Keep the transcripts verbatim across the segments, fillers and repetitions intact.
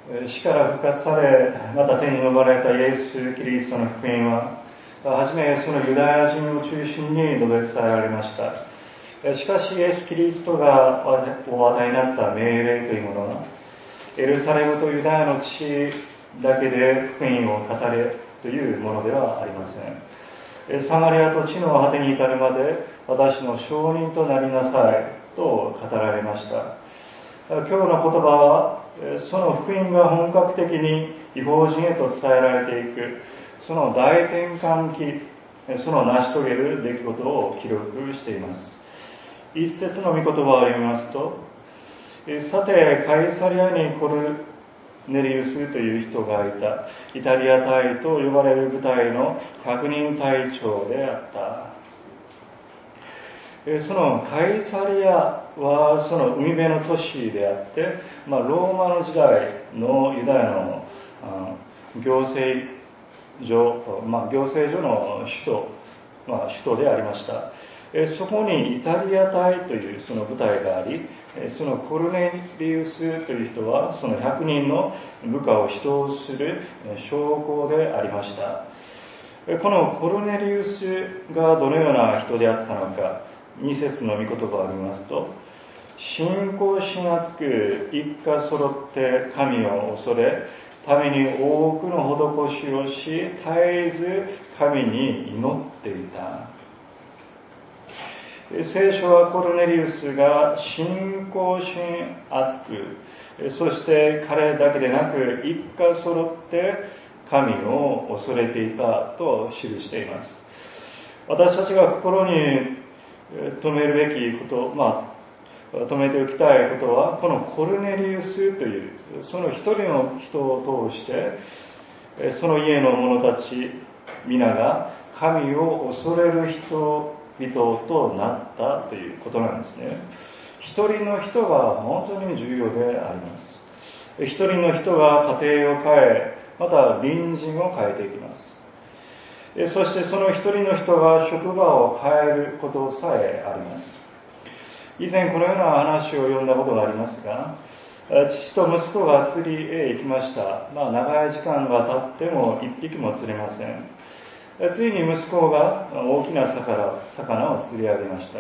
死から復活され、また天に呼ばれたイエス・キリストの福音は、はじめそのユダヤ人を中心に述べ伝えられました。しかしイエス・キリストがお与えになった命令というものは、エルサレムとユダヤの地だけで福音を語れというものではありません。サマリアと地の果てに至るまで私の証人となりなさいと語られました。今日の言葉はその福音が本格的に異邦人へと伝えられていくその大転換期、その成し遂げる出来事を記録しています。一節の御言葉を読みますと、さてカイサリアにコルネリウスという人がいた。イタリア隊と呼ばれる部隊の百人隊長であった。そのカイサリアはその海辺の都市であって、まあ、ローマの時代のユダヤの行政上、まあ、行政上の首都、まあ、首都でありました。そこにイタリア隊というその部隊があり、そのコルネリウスという人はそのひゃくにんの部下を指導する将校でありました。このコルネリウスがどのような人であったのか、に節の御言葉を見ますと、信仰心厚く一家揃って神を恐れ、ために多くの施しをし、絶えず神に祈っていた。聖書はコルネリウスが信仰心厚く、そして彼だけでなく一家揃って神を恐れていたと記しています。私たちが心に留めるべきこと、まあ、止めておきたいことは、このコルネリウスというその一人の人を通してその家の者たち皆が神を恐れる人々となったということなんですね。一人の人が本当に重要であります。一人の人が家庭を変え、また隣人を変えていきます。そしてその一人の人が職場を変えることさえあります。以前このような話を読んだことがありますが、父と息子が釣りへ行きました。まあ、長い時間が経っても一匹も釣れません。ついに息子が大きな魚、魚を釣り上げました。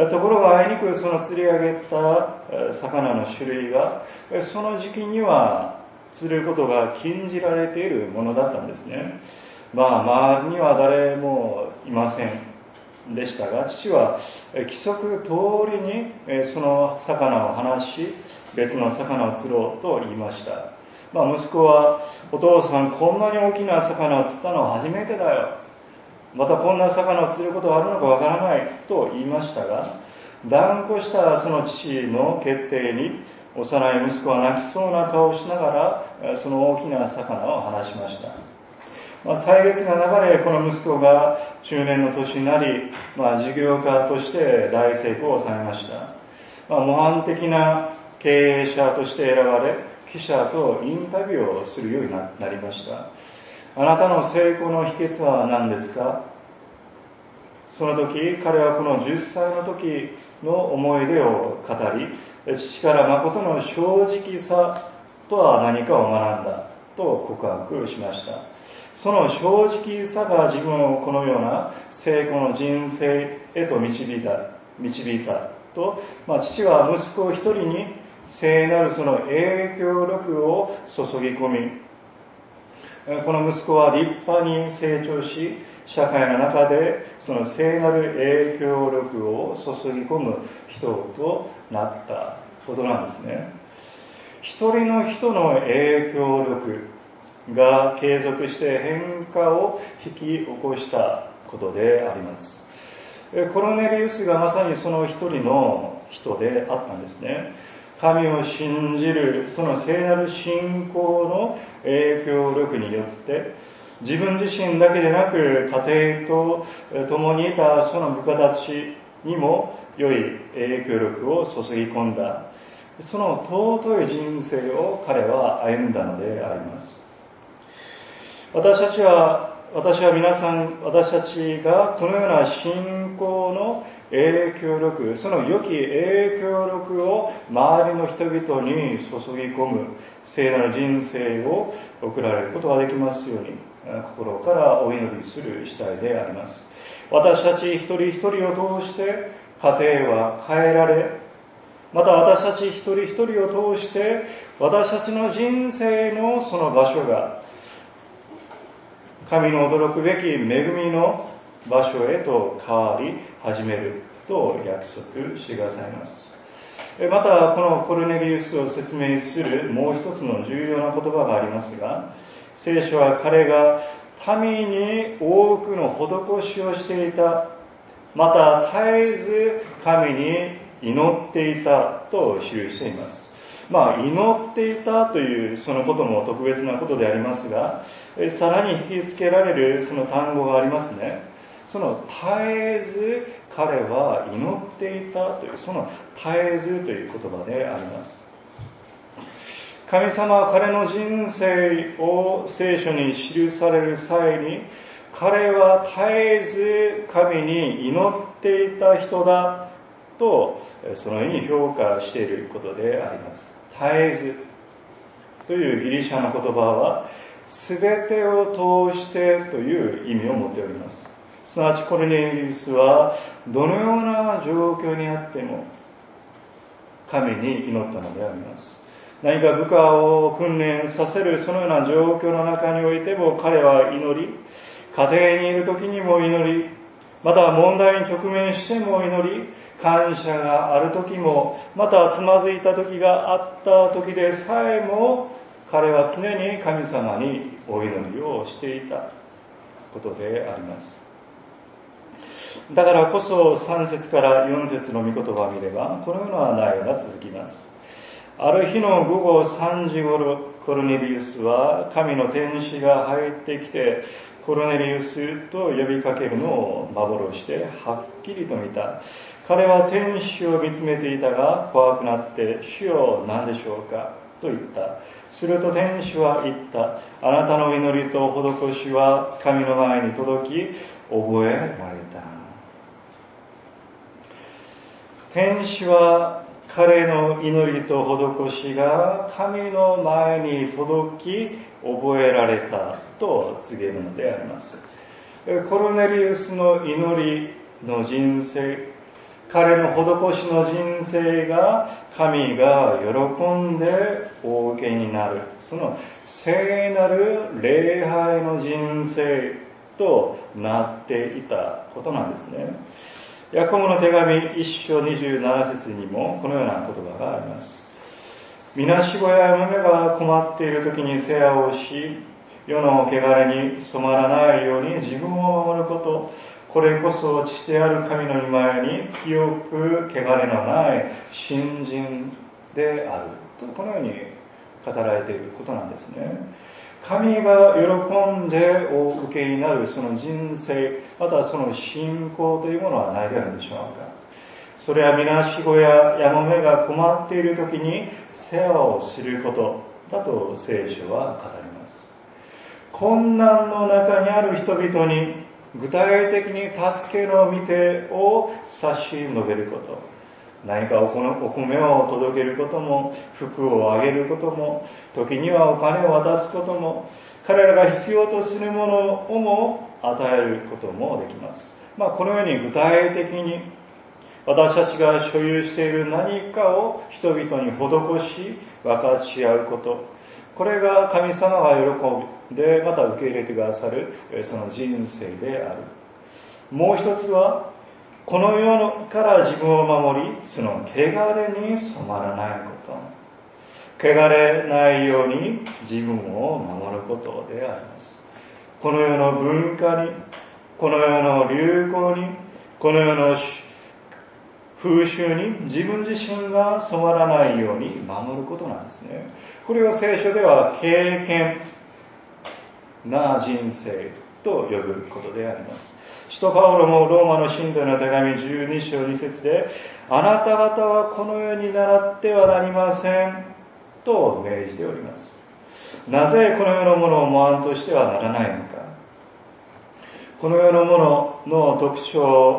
ところがあいにくその釣り上げた魚の種類がその時期には釣ることが禁じられているものだったんですね。まあ周りには誰もいませんでしたが、父は規則通りにその魚を離し別の魚を釣ろうと言いました。まあ、息子は、お父さんこんなに大きな魚を釣ったのは初めてだよ、またこんな魚を釣ることがあるのかわからないと言いましたが、断固したその父の決定に幼い息子は泣きそうな顔をしながらその大きな魚を離しました。まあ、歳月が流れ、この息子が中年の年になり、まあ、事業家として大成功を収めました。まあ、模範的な経営者として選ばれ、記者とインタビューをするようになりました。あなたの成功の秘訣は何ですか？その時、彼はこのじゅっさいの時の思い出を語り、父から誠の正直さとは何かを学んだと告白しました。その正直さが自分をこのような成功の人生へと導いた、導いたと、まあ、父は息子一人に聖なるその影響力を注ぎ込み、この息子は立派に成長し、社会の中でその聖なる影響力を注ぎ込む人となったことなんですね。一人の人の影響力が継続して変化を引き起こしたことであります。コルネリウスがまさにその一人の人であったんですね。神を信じるその聖なる信仰の影響力によって自分自身だけでなく家庭と共にいたその部下たちにも良い影響力を注ぎ込んだ、その尊い人生を彼は歩んだのであります。私たちは私は皆さん私たちがこのような信仰の影響力、その良き影響力を周りの人々に注ぎ込む聖なる人生を送られることができますように、心からお祈りする次第であります。私たち一人一人を通して家庭は変えられ、また私たち一人一人を通して私たちの人生のその場所が神の驚くべき恵みの場所へと変わり始めると約束してくださいます。またこのコルネリウスを説明するもう一つの重要な言葉がありますが、聖書は彼が民に多くの施しをしていた、また絶えず神に祈っていたと記しています。まあ、祈っていたというそのことも特別なことでありますが、さらに引き付けられるその単語がありますね。その絶えず彼は祈っていたという、その絶えずという言葉であります。神様は彼の人生を聖書に記される際に、彼は絶えず神に祈っていた人だとそのように評価していることであります。絶えずというギリシャの言葉は全てを通してという意味を持っております。すなわちコルネリウスはどのような状況にあっても神に祈ったのであります。何か部下を訓練させるそのような状況の中においても彼は祈り、家庭にいる時にも祈り、また問題に直面しても祈り、感謝がある時も、またつまずいた時があった時でさえも彼は常に神様にお祈りをしていたことであります。だからこそさん節からよん節の御言葉を見ればこのような内容が続きます。ある日の午後さんじ頃、コルネリウスは神の天使が入ってきてコルネリウスと呼びかけるのを幻ではっきりと見た。彼は天使を見つめていたが怖くなって、主よ何でしょうかと言った。すると天使は言った。あなたの祈りと施しは神の前に届き覚えられた。天使は彼の祈りと施しが神の前に届き覚えられたと告げるのであります。コルネリウスの祈りの人生、彼の施しの人生が神が喜んでお受けになる、その聖なる礼拝の人生となっていたことなんですね。ヤコブの手紙いっ章にじゅうなな節にもこのような言葉があります。みなしごや嫁が困っている時に世話をし、世の汚れに染まらないように自分を守ること、これこそ父である神の御前に清く汚れのない信心であると、このように語られていることなんですね。神が喜んでお受けになるその人生、またその信仰というものはないであるでしょうか。それはみなしごややもめが困っている時に世話をすることだと聖書は語ります。困難の中にある人々に具体的に助けの御手を差し伸べること、何かお米を届けることも、服をあげることも、時にはお金を渡すことも、彼らが必要とするものをも与えることもできます。まあ、このように具体的に私たちが所有している何かを人々に施し分かち合うこと、これが神様が喜んでまた受け入れてくださるその人生である。もう一つはこの世から自分を守り、その汚れに染まらないこと、汚れないように自分を守ることであります。この世の文化に、この世の流行に、この世の風習に自分自身が染まらないように守ることなんですね。これを聖書では敬虔な人生と呼ぶことであります。使徒パウロもローマの信徒の手紙じゅうに章に節で、あなた方はこの世に倣ってはなりませんと命じております。なぜこの世のものを模範としてはならないのか。この世のものの特徴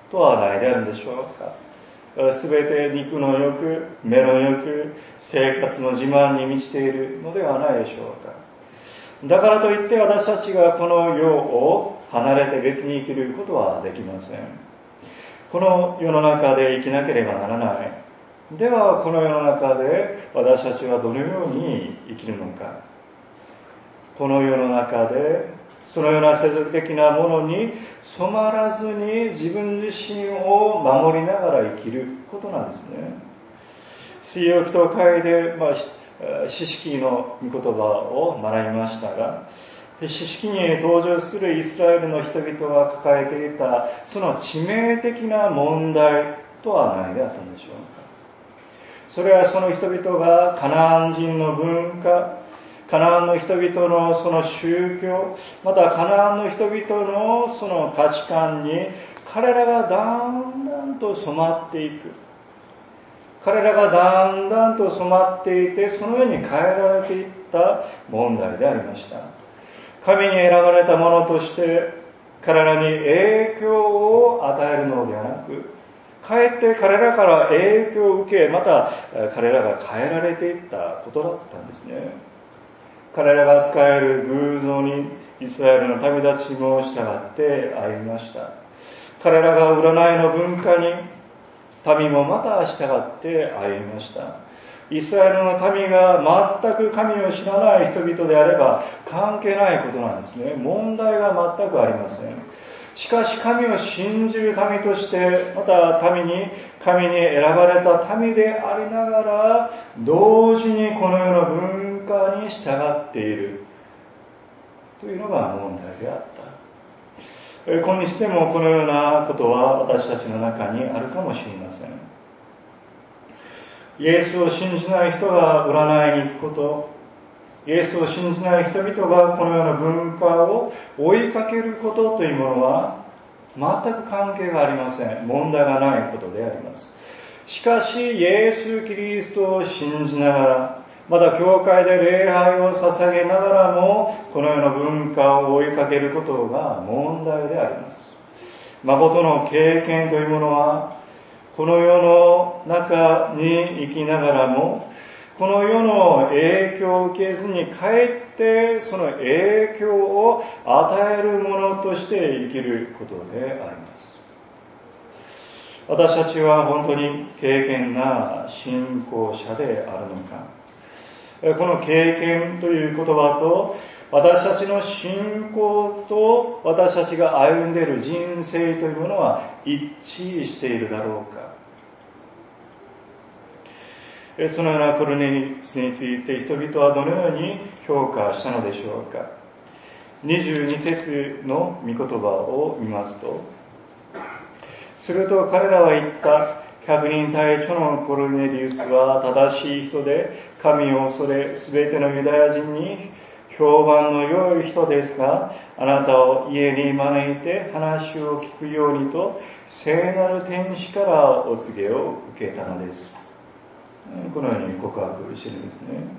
とはないであるでしょうか。すべて肉の欲、目の欲、生活の自慢に満ちているのではないでしょうか。だからといって私たちがこの世を離れて別に生きることはできません。この世の中で生きなければならない。ではこの世の中で私たちはどのように生きるのか。この世の中でそのような世俗的なものに染まらずに自分自身を守りながら生きることなんですね。水曜祈祷会で、まあ、四式の御言葉を学びましたが、四式に登場するイスラエルの人々が抱えていたその致命的な問題とは何であったんでしょうか。それはその人々がカナン人の文化、カナンの人々のその宗教、またカナンの人々のその価値観に彼らがだんだんと染まっていく。彼らがだんだんと染まっていて、そのように変えられていった問題でありました。神に選ばれた者として彼らに影響を与えるのではなく、かえって彼らから影響を受け、また彼らが変えられていったことだったんですね。彼らが仕える偶像にイスラエルの民たちも従って歩みました。彼らが占いの文化に民もまた従って歩みました。イスラエルの民が全く神を知らない人々であれば関係ないことなんですね。問題が全くありません。しかし神を信じる民として、また民に神に選ばれた民でありながら同時にこの世の文化に従っているというのが問題であった。今日でもこのようなことは私たちの中にあるかもしれません。イエスを信じない人が占いに行くこと、イエスを信じない人々がこのような文化を追いかけることというものは全く関係がありません。問題がないことであります。しかしイエス・キリストを信じながら、また教会で礼拝を捧げながらもこのような文化を追いかけることが問題であります。誠の経験というものはこの世の中に生きながらもこの世の影響を受けずにかえってその影響を与えるものとして生きることであります。私たちは本当に敬虔な信仰者であるのか。この経験という言葉と私たちの信仰と私たちが歩んでいる人生というものは一致しているだろうか。そのようなコルネリウスについて人々はどのように評価したのでしょうか。にじゅうに節の御言葉を見ますと、すると彼らは言った。百人隊長のコルネリウスは正しい人で神を恐れすべてのユダヤ人に評判の良い人ですが、あなたを家に招いて話を聞くようにと聖なる天使からお告げを受けたのです。このように告白しているんですね。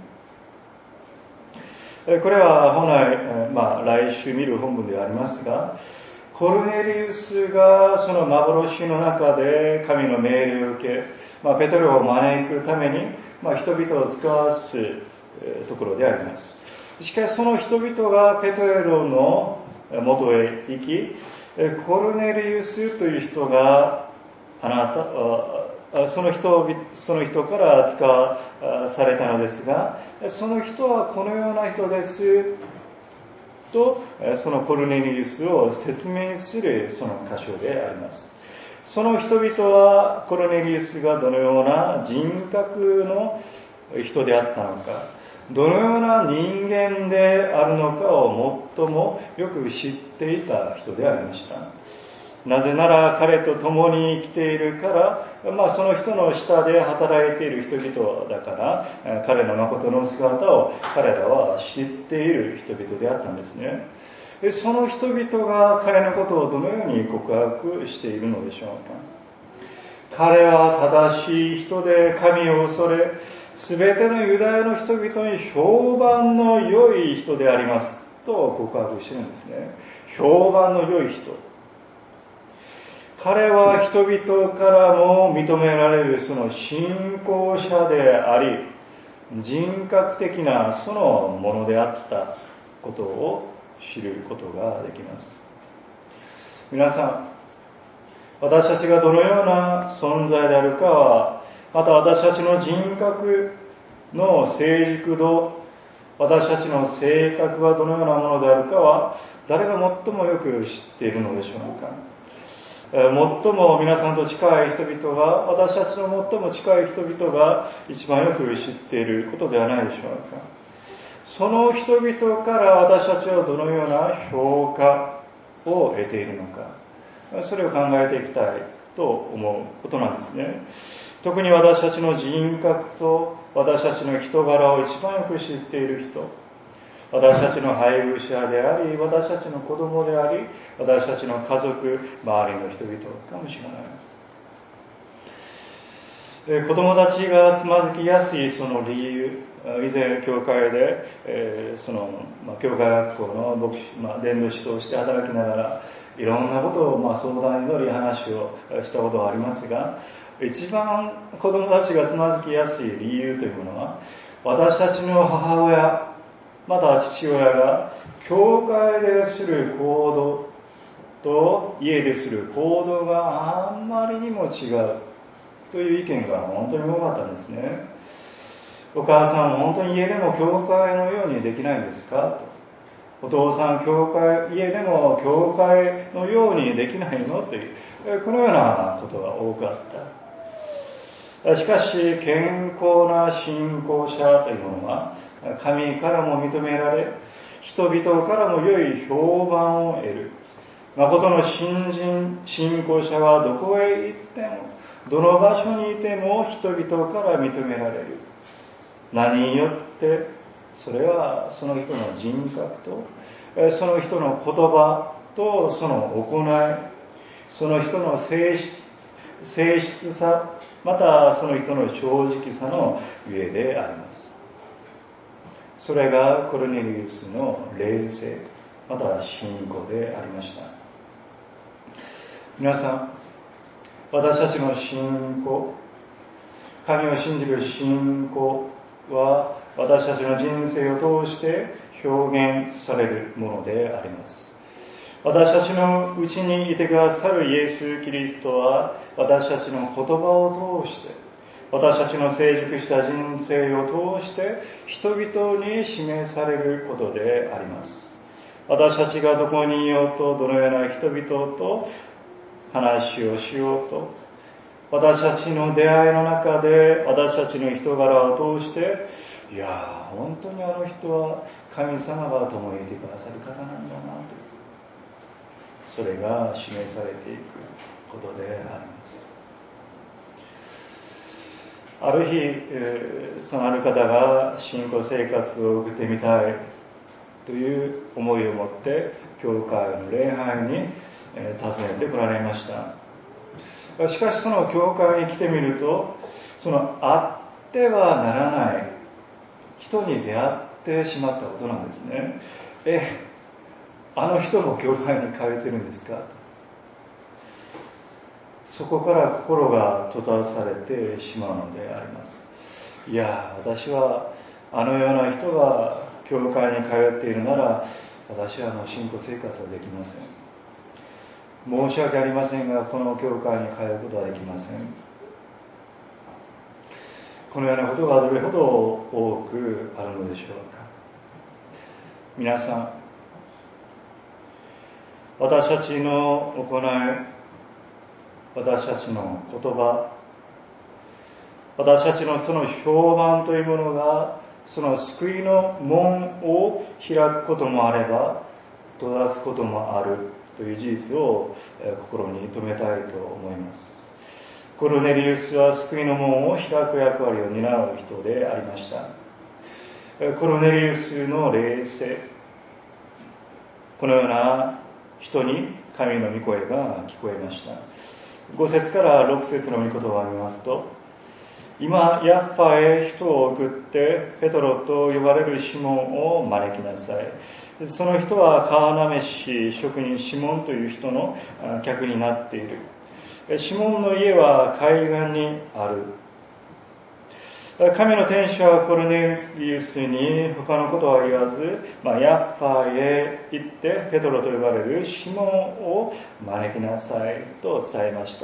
これは本来、まあ、来週見る本文ではありますが、コルネリウスがその幻の中で神の命令を受け、まあ、ペトロを招くために、まあ、人々を使わすところであります。しかしその人々がペトロの元へ行き、コルネリウスという人があなたその人その人から扱わされたのですが、その人はこのような人ですとそのコルネリウスを説明するその箇所であります。その人々はコルネリウスがどのような人格の人であったのか、どのような人間であるのかを最もよく知っていた人でありました。なぜなら彼と共に生きているから、まあ、その人の下で働いている人々だから彼の誠の姿を彼らは知っている人々であったんですね。その人々が彼のことをどのように告白しているのでしょうか。彼は正しい人で神を恐れ、すべてのユダヤの人々に評判の良い人でありますと告白しているんですね。評判の良い人。 彼は人々からも認められるその信仰者であり、人格的なそのものであったことを知ることができます。皆さん、私たちがどのような存在であるかは、また私たちの人格の成熟度、私たちの性格はどのようなものであるかは、誰が最もよく知っているのでしょうか。最も皆さんと近い人々が、私たちの最も近い人々が一番よく知っていることではないでしょうか。その人々から私たちはどのような評価を得ているのか、それを考えていきたいと思うことなんですね。特に私たちの人格と私たちの人柄を一番よく知っている人、私たちの配偶者であり、私たちの子供であり、私たちの家族、周りの人々かもしれない。子供たちがつまずきやすいその理由、以前教会で、えー、その、まあ、教会学校の牧師、まあ、伝道師として働きながらいろんなことを、まあ、相談に乗り話をしたことがありますが、一番子供たちがつまずきやすい理由というものは、私たちの母親また父親が教会でする行動と家でする行動があんまりにも違うという意見が本当に多かったんですね。お母さん、本当に家でも教会のようにできないんですかと。お父さん、教会家でも教会のようにできないのという、このようなことが多かった。しかし健康な信仰者というものは神からも認められ、人々からも良い評判を得る。誠の信心、信仰者はどこへ行っても、どの場所にいても人々から認められる。何によって？それはその人の人格と、その人の言葉とその行い、その人の性質、性質さ、またその人の正直さのゆえであります。それがコルネリウスの霊性、また信仰でありました。皆さん、私たちの信仰、神を信じる信仰は私たちの人生を通して表現されるものであります。私たちのうちにいてくださるイエス・キリストは私たちの言葉を通して、私たちの成熟した人生を通して人々に示されることであります。私たちがどこにいようと、どのような人々と話をしようと、私たちの出会いの中で私たちの人柄を通して、いやー、本当にあの人は神様が共にいてくださる方なんだなと、それが示されていくことであります。ある日、えー、そのある方が信仰生活を送ってみたいという思いを持って教会の礼拝に、えー、訪ねてこられました。しかしその教会に来てみると、そのあってはならない人に出会ってしまったことなんですね。え、あの人も教会に通ってるんですか？そこから心が閉ざされてしまうのであります。いや、私はあのような人が教会に通っているなら、私はあの信仰生活はできません。申し訳ありませんが、この教会に通うことはできません。このようなことがどれほど多くあるのでしょうか。皆さん、私たちの行い、私たちの言葉、私たちのその評判というものが、その救いの門を開くこともあれば、閉ざすこともあるという事実を心に留めたいと思います。コルネリウスは救いの門を開く役割を担う人でありました。コルネリウスの霊性、このような人に神の御声が聞こえました。ご節からろく節の御言葉を見ますと、今ヤッファへ人を送ってペトロと呼ばれるシモンを招きなさい。その人は川なめし職人シモンという人の客になっている。 シモンの家は海岸にある。神の天使はコルネリウスに他のことは言わず、まあ、ヤッファへ行ってペトロと呼ばれるシモンを招きなさいと伝えました。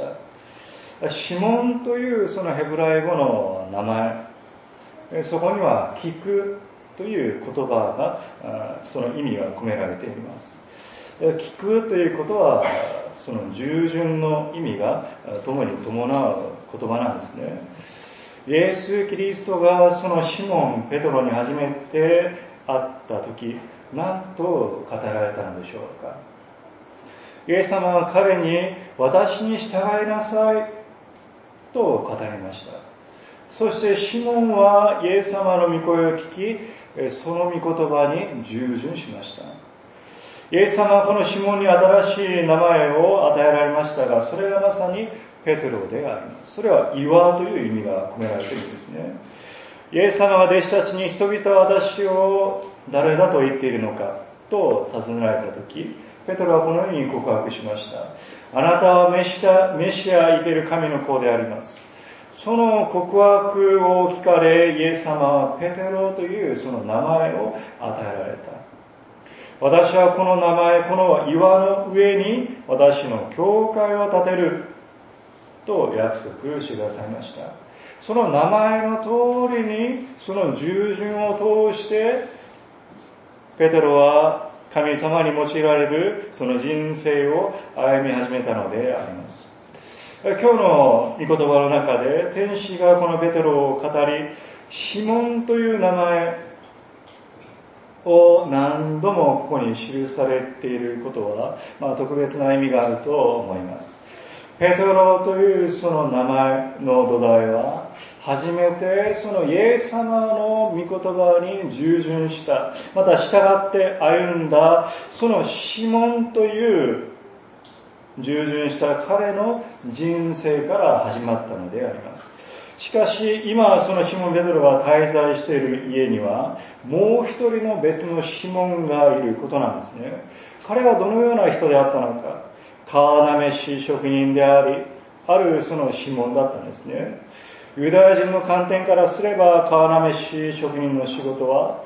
シモンというそのヘブライ語の名前、そこには聞くという言葉がその意味が込められています。聞くということはその従順の意味が共に伴う言葉なんですね。イエス・キリストがそのシモン・ペトロに初めて会った時、何と語られたのでしょうか。イエス様は彼に私に従いなさいと語りました。そしてシモンはイエス様の御声を聞き、その御言葉に従順しました。イエス様はこのシモンに新しい名前を与えられましたが、それがまさにペテロであります。それは岩という意味が込められているんですね。イエス様が弟子たちに人々は私を誰だと言っているのかと尋ねられたとき、ペテロはこのように告白しました。あなたはメシア、メシア生ける神の子であります。その告白を聞かれ、イエス様はペテロというその名前を与えられた。私はこの名前、この岩の上に私の教会を建てると約束してくださいました。その名前の通りに、その従順を通してペテロは神様に用いられるその人生を歩み始めたのであります。今日の御言葉の中で天使がこのペテロを語り、シモンという名前を何度もここに記されていることは、まあ、特別な意味があると思います。ペテロというその名前の土台は、初めてそのイエス様の御言葉に従順した、また従って歩んだそのシモンという従順した彼の人生から始まったのであります。しかし今そのシモン・ペテロが滞在している家にはもう一人の別のシモンがいることなんですね。彼はどのような人であったのか。川なめし職人であり、あるそのシモンだったんですね。ユダヤ人の観点からすれば川なめし職人の仕事は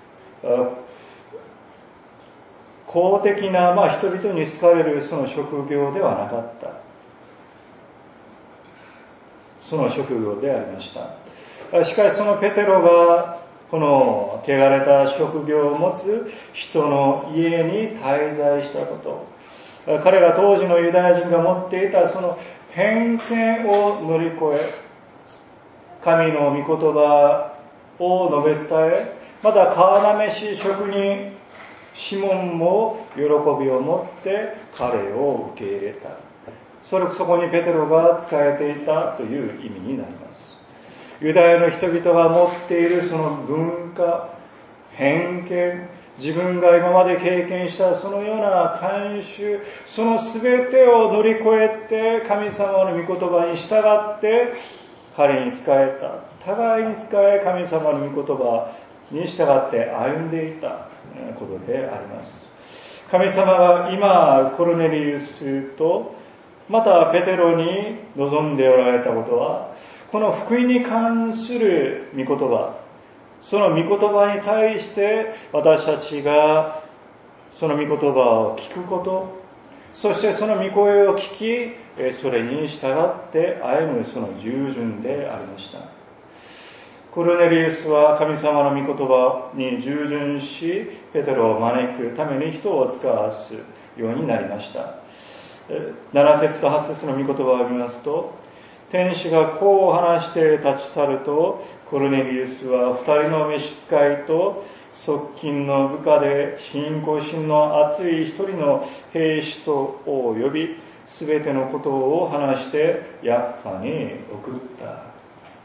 公的な、まあ、人々に好かれるその職業ではなかった。その職業でありました。しかしそのペテロがこの汚れた職業を持つ人の家に滞在したこと、彼が当時のユダヤ人が持っていたその偏見を乗り越え、神の御言葉を述べ伝え、また川なめし職人シモンも喜びを持って彼を受け入れた。それそこにペテロが仕えていたという意味になります。ユダヤの人々が持っているその文化、偏見、自分が今まで経験したそのような慣習、その全てを乗り越えて神様の御言葉に従って彼に仕えた。互いに仕え神様の御言葉に従って歩んでいたことであります。神様が今コルネリウスとまたペテロに望んでおられたことは、この福音に関する御言葉、その御言葉に対して私たちがその御言葉を聞くこと、そしてその御声を聞き、それに従って歩むその従順でありました。コルネリウスは神様の御言葉に従順し、ペテロを招くために人を使わすようになりました。なな節とはち節の御言葉を見ますと、天使がこう話して立ち去ると、コルネリウスは二人の召使いと側近の部下で信仰心の熱い一人の兵士とを呼び、すべてのことを話してヤッファに送った。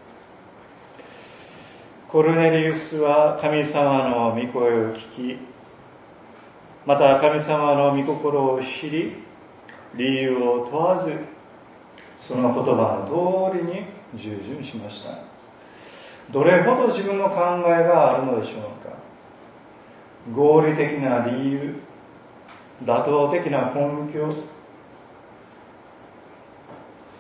コルネリウスは神様の御声を聞き、また神様の御心を知り、理由を問わずその言葉の通りに従順しました。どれほど自分の考えがあるのでしょうか。合理的な理由、妥当的な根拠、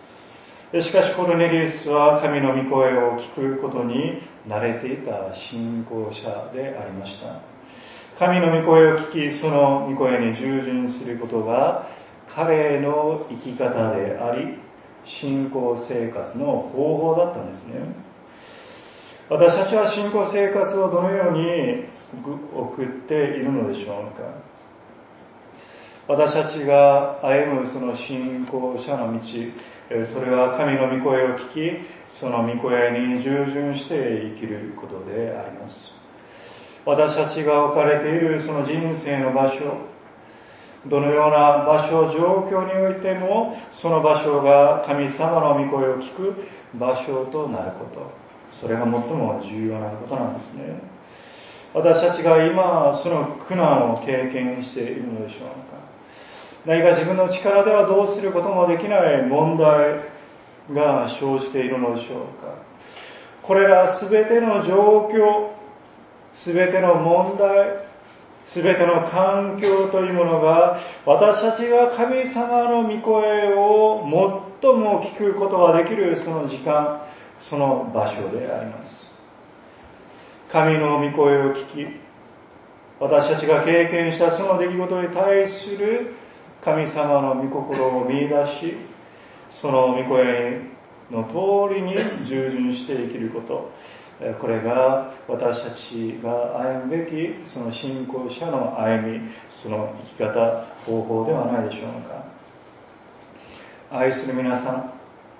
しかしコルネリウスは神の御声を聞くことに慣れていた信仰者でありました。神の御声を聞き、その御声に従順することが彼の生き方であり、信仰生活の方法だったんですね。私たちは信仰生活をどのように送っているのでしょうか。私たちが歩むその信仰者の道、それは神の御声を聞き、その御声に従順して生きることであります。私たちが置かれているその人生の場所、どのような場所、状況においても、その場所が神様の御声を聞く場所となること、それが最も重要なことなんですね。私たちが今その苦難を経験しているのでしょうか。何か自分の力ではどうすることもできない問題が生じているのでしょうか。これらすべての状況、すべての問題、すべての環境というものが、私たちが神様の御声を最も聞くことができるその時間、その場所であります。神の御声を聞き、私たちが経験したその出来事に対する神様の御心を見出し、その御声の通りに従順して生きること、これが私たちが歩むべきその信仰者の歩み、その生き方、方法ではないでしょうか。愛する皆さん、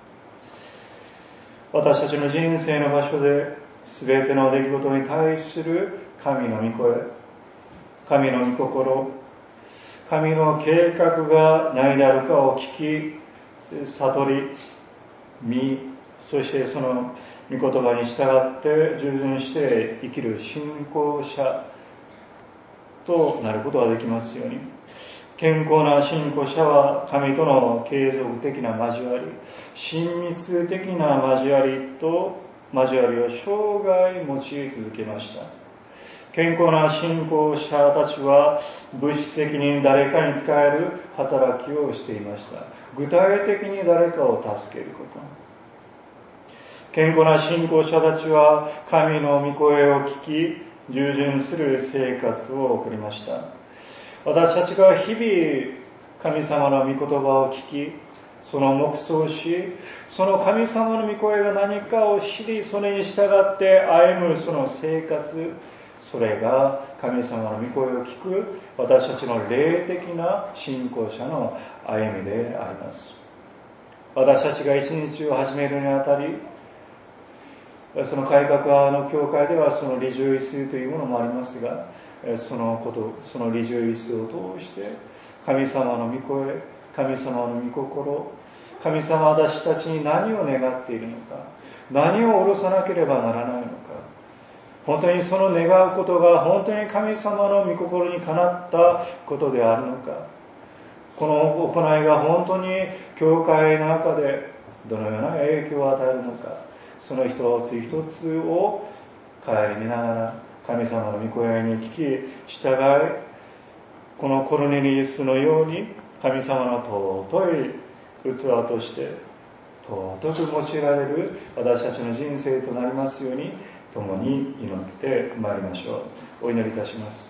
私たちの人生の場所で全ての出来事に対する神の御声、神の御心、神の計画が何であるかを聞き、悟り、見、そしてその御言葉に従って従順して生きる信仰者となることができますように。健康な信仰者は神との継続的な交わり、親密的な交わりと交わりを生涯用い続けました。健康な信仰者たちは物質的に誰かに仕える働きをしていました。具体的に誰かを助けること。健康な信仰者たちは神の御声を聞き、従順する生活を送りました。私たちが日々神様の御言葉を聞き、その黙想し、その神様の御声が何かを知り、それに従って歩むその生活、それが神様の御声を聞く私たちの霊的な信仰者の歩みであります。私たちが一日を始めるにあたり、その改革派の教会ではそのリジュイスというものもありますが、そのこと、そのリジュイスを通して神様の御声、神様の御心、神様は私たちに何を願っているのか、何を下ろさなければならないのか、本当にその願うことが本当に神様の御心にかなったことであるのか、この行いが本当に教会の中でどのような影響を与えるのか、その一つ一つを顧みながら神様の御声に聞き従い、このコルネリウスのように神様の尊い器として尊く用いられる私たちの人生となりますように共に祈ってまいりましょう。お祈りいたします。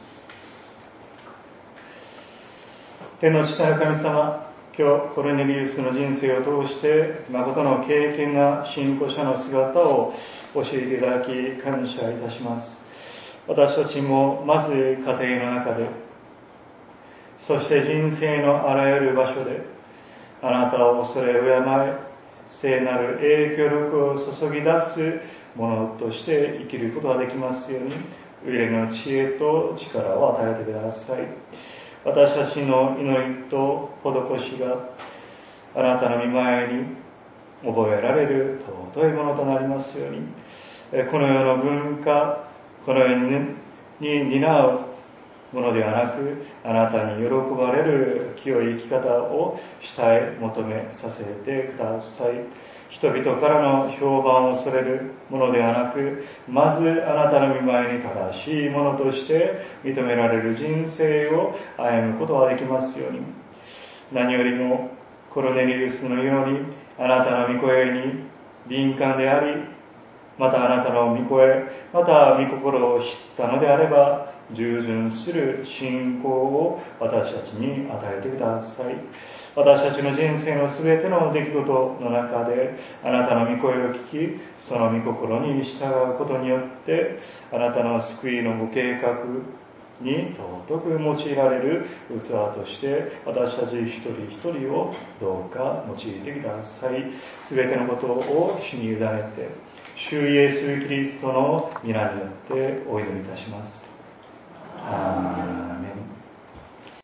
天の父なる神様、今日コルネリウスの人生を通して誠の経験な信仰者の姿を教えていただき感謝いたします。私たちもまず家庭の中で、そして人生のあらゆる場所であなたを恐れ敬い、聖なる影響力を注ぎ出すものとして生きることができますように、上の知恵と力を与えてください。私たちの祈りと施しがあなたの御前に覚えられる尊いものとなりますように、この世の文化、この世に担うものではなく、あなたに喜ばれる清い生き方を主体求めさせてください。人々からの評判を恐れるものではなく、まずあなたの御前に正しいものとして認められる人生を歩むことができますように、何よりもコルネリウスのようにあなたの御声に敏感であり、またあなたの御声、また御心を知ったのであれば、従順する信仰を私たちに与えてください。私たちの人生のすべての出来事の中で、あなたの御声を聞き、その御心に従うことによって、あなたの救いのご計画に尊く用いられる器として、私たち一人一人をどうか用いてください。すべてのことを主に委ねて、主イエス・キリストの皆によってお祈りいたします。アーメン。